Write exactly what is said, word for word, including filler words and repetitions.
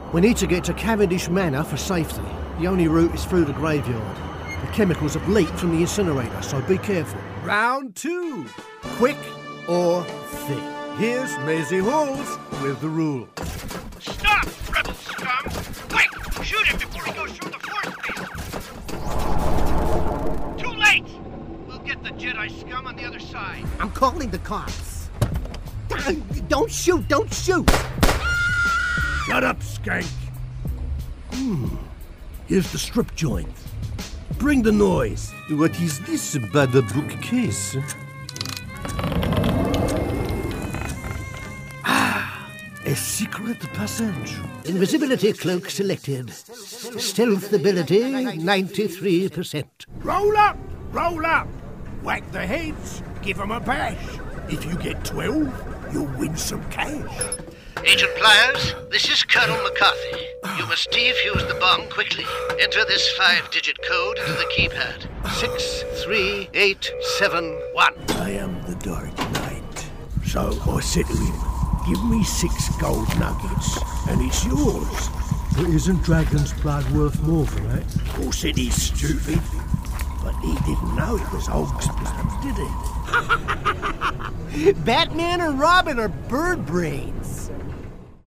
We need to get to Cavendish Manor for safety. The only route is through the graveyard. The chemicals have leaked from the incinerator, so be careful. Round two. Quick or thick? Here's Maisie Halls with the rules. Stop, rebel scum! Wait! Shoot him before he goes through the force field! Too late! We'll get the Jedi scum on the other side. I'm calling the cops. Don't shoot! Don't shoot! Shut up, skank! Hmm. Here's the strip joint. Bring the noise. What is this bad bookcase? A secret passage. Invisibility cloak selected. Stealth ability, ninety-three percent. Roll up! Roll up! Whack the heads, give them a bash. If you get twelve, you'll win some cash. Agent Pliers, this is Colonel McCarthy. You must defuse the bomb quickly. Enter this five-digit code into the keypad. Six, three, eight, seven, one. I am the Dark Knight. So I said to him, give me six gold nuggets, and it's yours. But isn't dragon's blood worth more for that? Of course it is, stupid. But he didn't know it was Og's blood, did he? Batman and Robin are bird brains.